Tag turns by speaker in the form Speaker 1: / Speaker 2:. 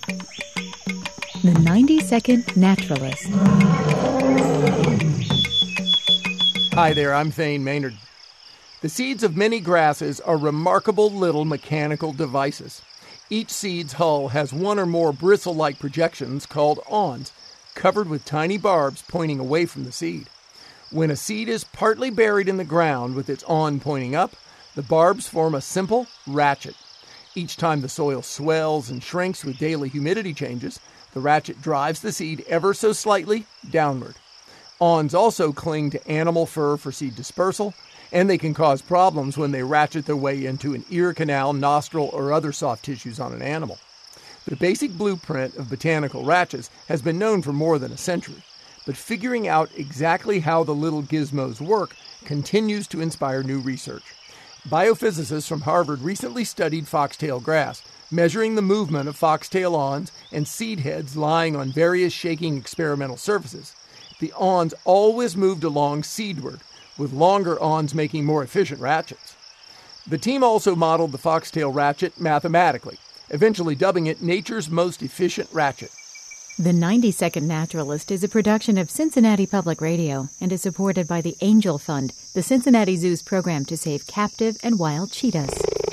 Speaker 1: The 90-Second Naturalist.
Speaker 2: Hi there, I'm Thane Maynard. The seeds of many grasses are remarkable little mechanical devices. Each seed's hull has one or more bristle-like projections called awns, covered with tiny barbs pointing away from the seed. When a seed is partly buried in the ground with its awn pointing up, the barbs form a simple ratchet. Each time the soil swells and shrinks with daily humidity changes, the ratchet drives the seed ever so slightly downward. Awns also cling to animal fur for seed dispersal, and they can cause problems when they ratchet their way into an ear canal, nostril, or other soft tissues on an animal. The basic blueprint of botanical ratchets has been known for more than a century, but figuring out exactly how the little gizmos work continues to inspire new research. Biophysicists from Harvard recently studied foxtail grass, measuring the movement of foxtail awns and seed heads lying on various shaking experimental surfaces. The awns always moved along seedward, with longer awns making more efficient ratchets. The team also modeled the foxtail ratchet mathematically, eventually dubbing it nature's most efficient ratchet.
Speaker 1: The 90-Second Naturalist is a production of Cincinnati Public Radio and is supported by the Angel Fund, the Cincinnati Zoo's program to save captive and wild cheetahs.